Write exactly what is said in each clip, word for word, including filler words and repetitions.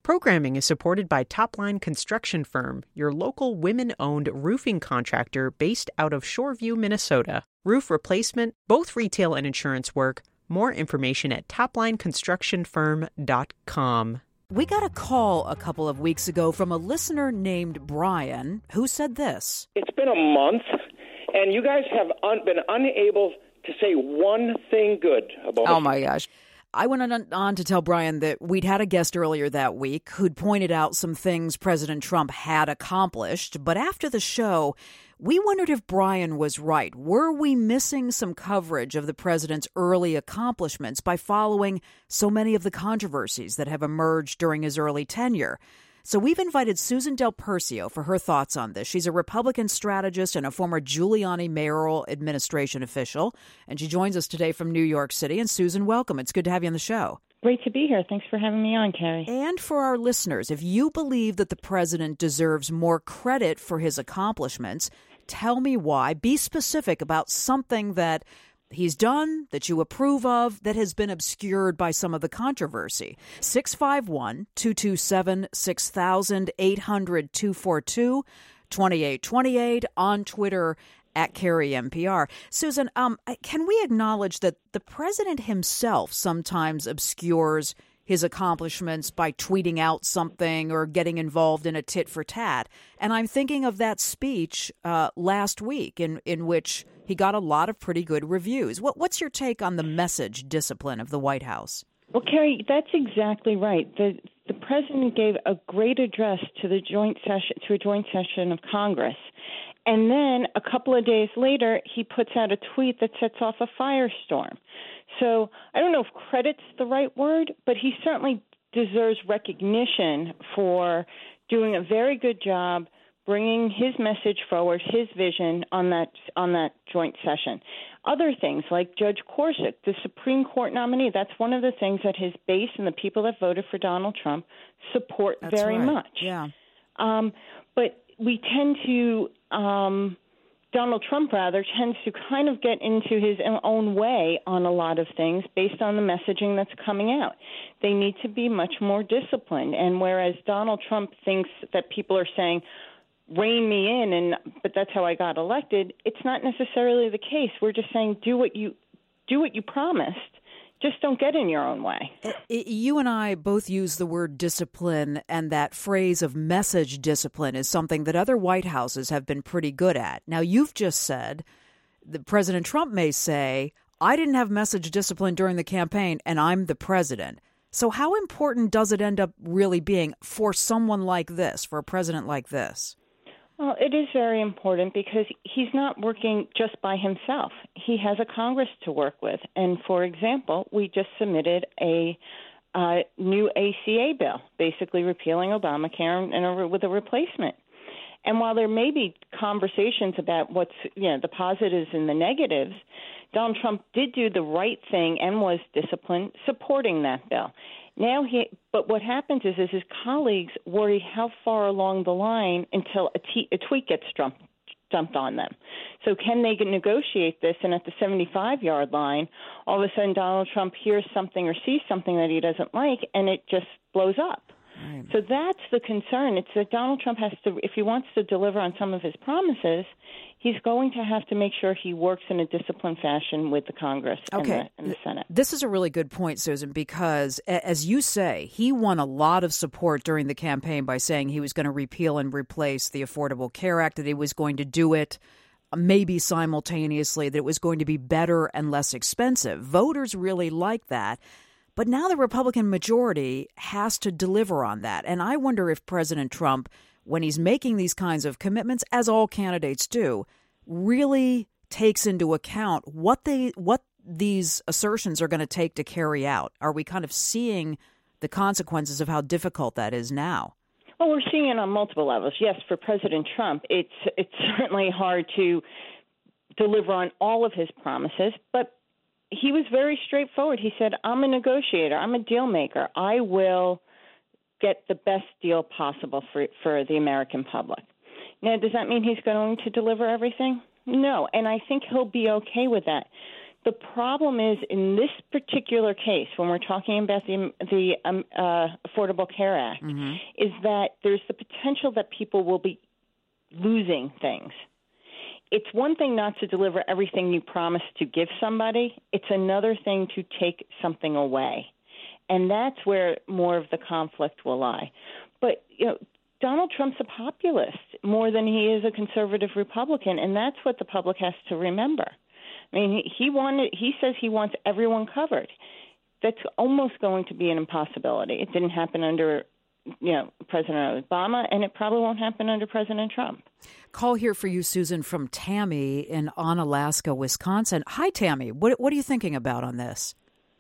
Programming is supported by Topline Construction Firm, your local women-owned roofing contractor based out of Shoreview, Minnesota. Roof replacement, both retail and insurance work. More information at topline construction firm dot com. We got a call a couple of weeks ago from a listener named Brian who said this. It's been a month, and you guys have un- been unable to say one thing good about it. Oh, my gosh. I went on, on to tell Brian that we'd had a guest earlier that week who'd pointed out some things President Trump had accomplished. But after the show, we wondered if Brian was right. Were we missing some coverage of the president's early accomplishments by following so many of the controversies that have emerged during his early tenure? So we've invited Susan Del Percio for her thoughts on this. She's a Republican strategist and a former Giuliani mayoral administration official, and she joins us today from New York City. And Susan, welcome. It's good to have you on the show. Great to be here. Thanks for having me on, Carrie. And for our listeners, if you believe that the president deserves more credit for his accomplishments, tell me why. Be specific about something that he's done, that you approve of, that has been obscured by some of the controversy. six five one, two two seven, six thousand, eight hundred, two four two, twenty-eight twenty-eight, on Twitter at Carrie N P R. Susan, um, can we acknowledge that the president himself sometimes obscures his accomplishments by tweeting out something or getting involved in a tit for tat? And I'm thinking of that speech uh, last week in, in which he got a lot of pretty good reviews. What, what's your take on the message discipline of the White House? Well, Carrie, that's exactly right. The the president gave a great address to the joint session to a joint session of Congress. And then a couple of days later, he puts out a tweet that sets off a firestorm. So I don't know if credit's the right word, but he certainly deserves recognition for doing a very good job bringing his message forward, his vision on that on that joint session. Other things like Judge Gorsuch, the Supreme Court nominee, that's one of the things that his base and the people that voted for Donald Trump support that's very right. much. Yeah. Um, but we tend to, um, Donald Trump rather, tends to kind of get into his own way on a lot of things based on the messaging that's coming out. They need to be much more disciplined. And whereas Donald Trump thinks that people are saying, rein me in, and but that's how I got elected, it's not necessarily the case. We're just saying do what you do what you promised. Just don't get in your own way. You and I both use the word discipline, and that phrase of message discipline is something that other White Houses have been pretty good at. Now, you've just said that President Trump may say, I didn't have message discipline during the campaign, and I'm the president. So how important does it end up really being for someone like this, for a president like this? Well, it is very important because he's not working just by himself. He has a Congress to work with. And, for example, we just submitted a uh, new A C A bill, basically repealing Obamacare and a, with a replacement. And while there may be conversations about what's, you know, the positives and the negatives, Donald Trump did do the right thing and was disciplined supporting that bill. Now he, but what happens is, is his colleagues worry how far along the line until a, t- a tweet gets dumped, dumped on them. So can they negotiate this? And at the seventy-five-yard line, all of a sudden Donald Trump hears something or sees something that he doesn't like, and it just blows up. Right. So that's the concern. It's that Donald Trump has to, if he wants to deliver on some of his promises, he's going to have to make sure he works in a disciplined fashion with the Congress okay. and, the, and the Senate. This is a really good point, Susan, because as you say, he won a lot of support during the campaign by saying he was going to repeal and replace the Affordable Care Act, that he was going to do it maybe simultaneously, that it was going to be better and less expensive. Voters really like that. But now the Republican majority has to deliver on that. And I wonder if President Trump, when he's making these kinds of commitments, as all candidates do, really takes into account what they what these assertions are going to take to carry out. Are we kind of seeing the consequences of how difficult that is now? Well, we're seeing it on multiple levels. Yes, for President Trump, it's it's certainly hard to deliver on all of his promises, but he was very straightforward. He said, I'm a negotiator. I'm a deal maker. I will get the best deal possible for for the American public. Now, does that mean he's going to deliver everything? No, and I think he'll be okay with that. The problem is, in this particular case, when we're talking about the the um, uh, Affordable Care Act, mm-hmm. is that there's the potential that people will be losing things. It's one thing not to deliver everything you promised to give somebody. It's another thing to take something away. And that's where more of the conflict will lie. But, you know, Donald Trump's a populist more than he is a conservative Republican, and that's what the public has to remember. I mean, he, he wanted, he says he wants everyone covered. That's almost going to be an impossibility. It didn't happen under, you know, President Obama, and it probably won't happen under President Trump. Call here for you, Susan, from Tammy in Onalaska, Wisconsin. Hi, Tammy. What what are you thinking about on this?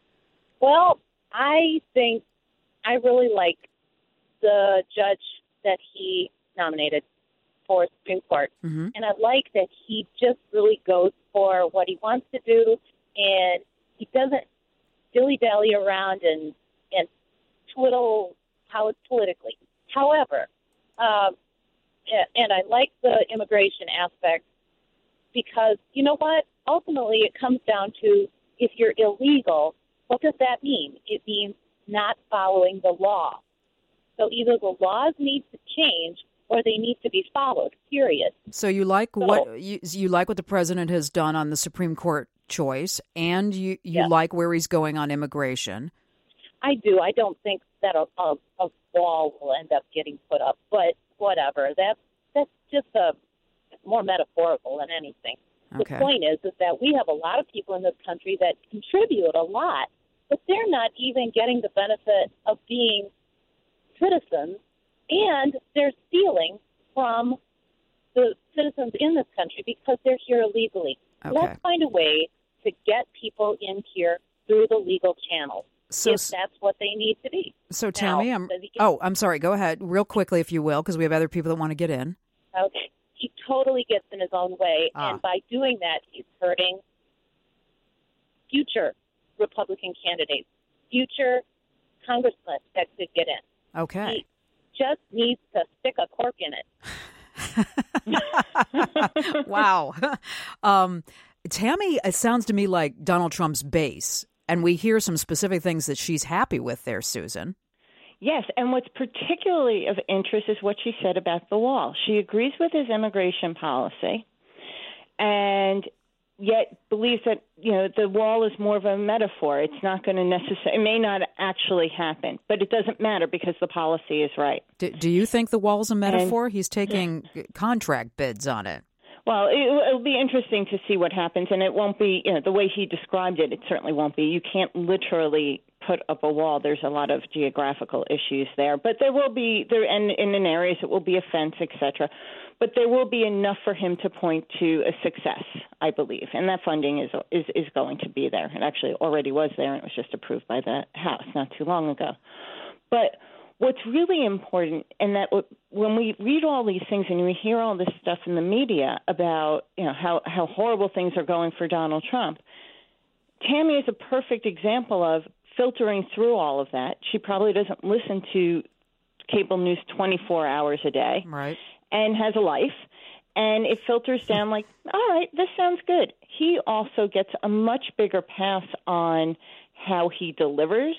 Well, I think I really like the judge that he nominated for Supreme Court. Mm-hmm. And I like that he just really goes for what he wants to do, and he doesn't dilly-dally around and, and twiddle how it's politically. However, um, and I like the immigration aspect because, you know what, ultimately it comes down to if you're illegal, what does that mean? It means not following the law. So either the laws need to change or they need to be followed, period. So you like so, what you, you like what the president has done on the Supreme Court choice, and you, you yes. like where he's going on immigration. I do. I don't think that a, a, a wall will end up getting put up, but whatever. That's that's just a more metaphorical than anything. Okay. The point is, is that we have a lot of people in this country that contribute a lot, but they're not even getting the benefit of being citizens, and they're stealing from the citizens in this country because they're here illegally. Okay. Let's find a way to get people in here through the legal channels. So, if that's what they need to be. So, Tammy, now, I'm, oh, I'm sorry. Go ahead real quickly, if you will, because we have other people that want to get in. Okay. He totally gets in his own way, ah. and by doing that, he's hurting future Republican candidates, future congressmen that could get in. Okay. He just needs to stick a cork in it. Wow. um, Tammy, it sounds to me like Donald Trump's base. And we hear some specific things that she's happy with there, Susan. Yes, and what's particularly of interest is what she said about the wall. She agrees with his immigration policy and yet believes that, you know, the wall is more of a metaphor. It's not going to necessarily, it may not actually happen, but it doesn't matter because the policy is right. Do, do you think the wall's a metaphor? And, He's taking yeah. contract bids on it. Well, it, it'll be interesting to see what happens, and it won't be, you know, the way he described it, it certainly won't be. You can't literally put up a wall. There's a lot of geographical issues there. But there will be, there, and, and in areas it will be a fence, et cetera. But there will be enough for him to point to a success, I believe. And that funding is, is, is going to be there. It actually already was there, and it was just approved by the House not too long ago. But what's really important, and that when we read all these things and we hear all this stuff in the media about, you know, how, how horrible things are going for Donald Trump, Tammy is a perfect example of filtering through all of that. She probably doesn't listen to cable news twenty-four hours a day, right, and has a life, and it filters down like, all right, this sounds good. He also gets a much bigger pass on how he delivers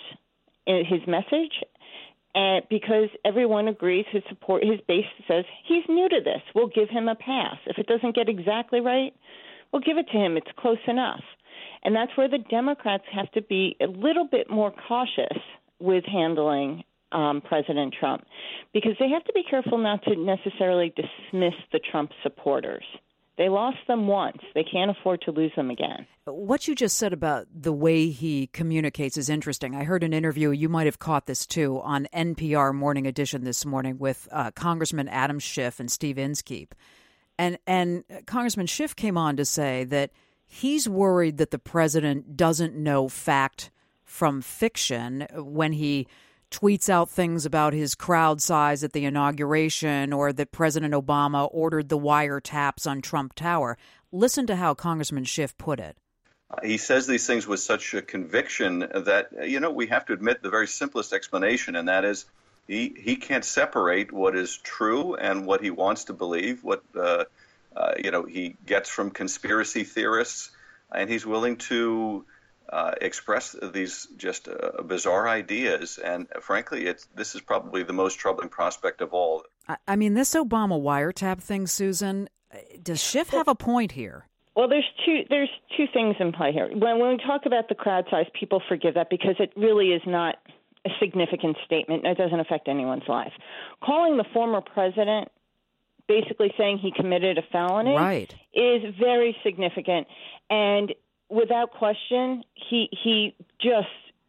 his message. And because everyone agrees, his support, his base says he's new to this. We'll give him a pass. If it doesn't get exactly right, we'll give it to him. It's close enough. And that's where the Democrats have to be a little bit more cautious with handling um, President Trump, because they have to be careful not to necessarily dismiss the Trump supporters. They lost them once. They can't afford to lose them again. What you just said about the way he communicates is interesting. I heard an interview, you might have caught this too, on N P R Morning Edition this morning with uh, Congressman Adam Schiff and Steve Inskeep. And, and Congressman Schiff came on to say that he's worried that the president doesn't know fact from fiction when he tweets out things about his crowd size at the inauguration or that President Obama ordered the wiretaps on Trump Tower. Listen to how Congressman Schiff put it. Uh, he says these things with such a conviction that, you know, we have to admit the very simplest explanation, and that is he, he can't separate what is true and what he wants to believe, what, uh, uh, you know, he gets from conspiracy theorists. and he's willing to uh, express these just uh, bizarre ideas. And frankly, it's, this is probably the most troubling prospect of all. I, I mean, this Obama wiretap thing, Susan, does Schiff have a point here? Well, there's two there's two things in play here. When, when we talk about the crowd size, people forgive that because it really is not a significant statement. It doesn't affect anyone's life. Calling the former president, basically saying he committed a felony, right, is very significant. And without question, he he just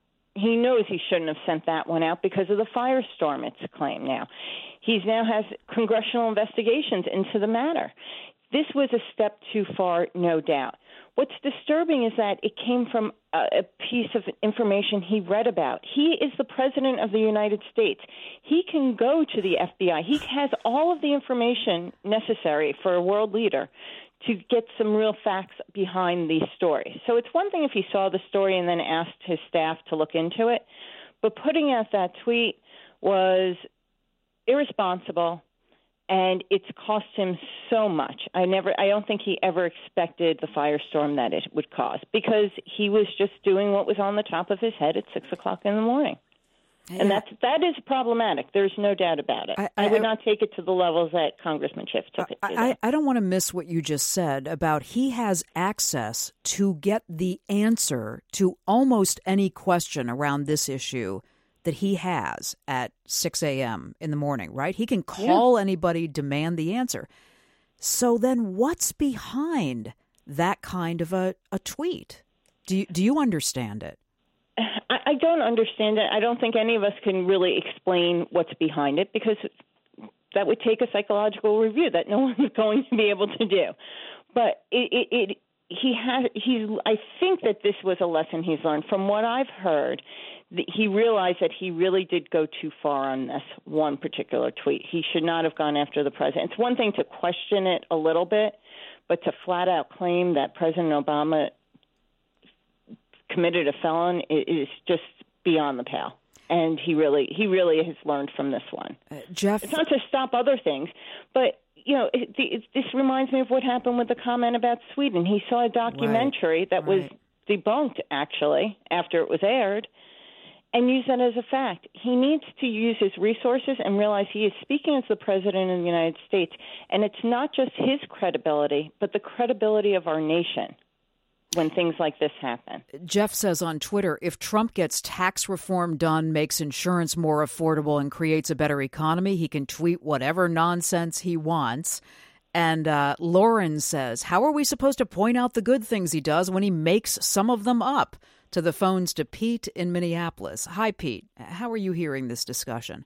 he knows he shouldn't have sent that one out because of the firestorm, it's claimed now. He now has congressional investigations into the matter. This was a step too far, no doubt. What's disturbing is that it came from a, a piece of information he read about. He is the president of the United States. He can go to the F B I. He has all of the information necessary for a world leader to get some real facts behind these stories. So it's one thing if he saw the story and then asked his staff to look into it, but putting out that tweet was irresponsible. And it's cost him so much. I never, I don't think he ever expected the firestorm that it would cause because he was just doing what was on the top of his head at six o'clock in the morning. Yeah. And that's, that is problematic. There's no doubt about it. I, I, I would I, not take it to the levels that Congressman Schiff took it to. I, I, I don't want to miss what you just said about he has access to get the answer to almost any question around this issue that he has at six a.m. in the morning, right? He can call yeah. anybody, demand the answer. So then what's behind that kind of a, a tweet? Do you, do you understand it? I, I don't understand it. I don't think any of us can really explain what's behind it because that would take a psychological review that no one's going to be able to do. But it, it, it he has, he's, I think that this was a lesson he's learned. From what I've heard, he realized that he really did go too far on this one particular tweet. He should not have gone after the president. It's one thing to question it a little bit, but to flat out claim that President Obama committed a felon is just beyond the pale. And he really, he really has learned from this one. Uh, Jeff, it's not to stop other things, but you know, it, it, this reminds me of what happened with the comment about Sweden. He saw a documentary right, that right. was debunked actually after it was aired. And use that as a fact. He needs to use his resources and realize he is speaking as the president of the United States. And it's not just his credibility, but the credibility of our nation when things like this happen. Jeff says on Twitter, if Trump gets tax reform done, makes insurance more affordable, and creates a better economy, he can tweet whatever nonsense he wants. And uh, Lauren says, how are we supposed to point out the good things he does when he makes some of them up? To the phones to Pete in Minneapolis. Hi, Pete. How are you hearing this discussion?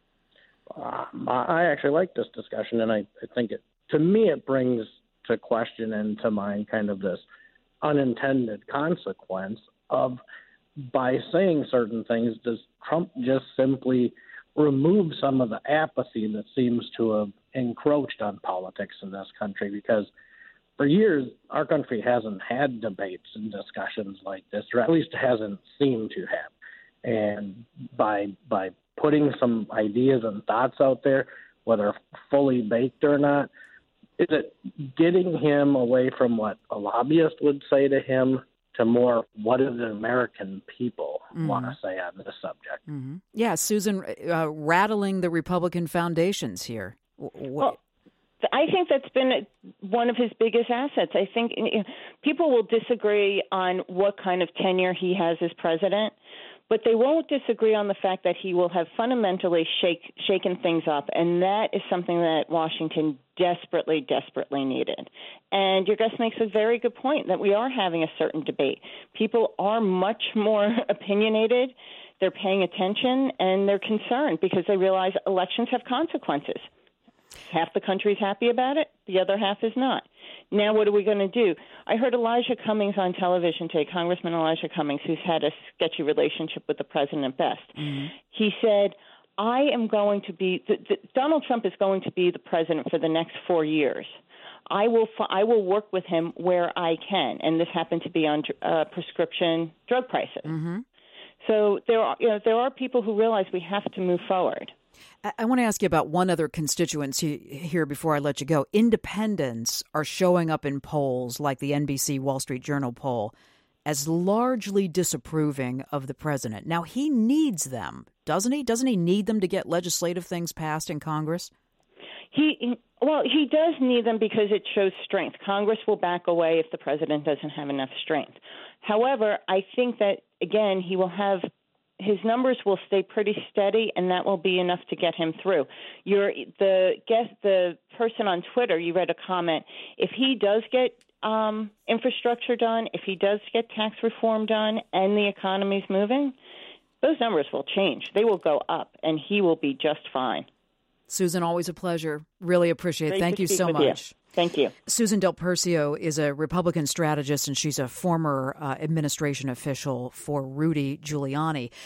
Uh, I actually like this discussion, and I, I think it, to me, it brings to question and to mind kind of this unintended consequence of, by saying certain things, does Trump just simply remove some of the apathy that seems to have encroached on politics in this country? Because for years, our country hasn't had debates and discussions like this, or at least hasn't seemed to have. And by by putting some ideas and thoughts out there, whether fully baked or not, is it getting him away from what a lobbyist would say to him to more what do the American people mm-hmm. want to say on this subject? Mm-hmm. Yeah, Susan, uh, rattling the Republican foundations here. What? Well, I think that's been one of his biggest assets. I think you know, people will disagree on what kind of tenure he has as president, but they won't disagree on the fact that he will have fundamentally shake, shaken things up, and that is something that Washington desperately, desperately needed. And your guest makes a very good point that we are having a certain debate. People are much more opinionated. They're paying attention, and they're concerned because they realize elections have consequences. Half the country's happy about it. The other half is not. Now what are we going to do? I heard Elijah Cummings on television today, Congressman Elijah Cummings, who's had a sketchy relationship with the president at best. Mm-hmm. He said, I am going to be the, the, Donald Trump is going to be the president for the next four years. I will I will work with him where I can, and this happened to be on uh, prescription drug prices. Mm-hmm. So there are you know there are people who realize we have to move forward. I, I want to ask you about one other constituency here before I let you go. Independents are showing up in polls like the N B C Wall Street Journal poll as largely disapproving of the president. Now, he needs them, doesn't he? Doesn't he need them to get legislative things passed in Congress? He well, he does need them because it shows strength. Congress will back away if the president doesn't have enough strength. However, I think that, again, he will have his numbers will stay pretty steady, and that will be enough to get him through. You're, the guest, the person on Twitter, you read a comment. If he does get um, infrastructure done, if he does get tax reform done, and the economy's moving, those numbers will change. They will go up, and he will be just fine. Susan, always a pleasure. Really appreciate it. Great Thank to you speak so with much. You. Thank you. Susan Del Percio is a Republican strategist, and she's a former uh, administration official for Rudy Giuliani.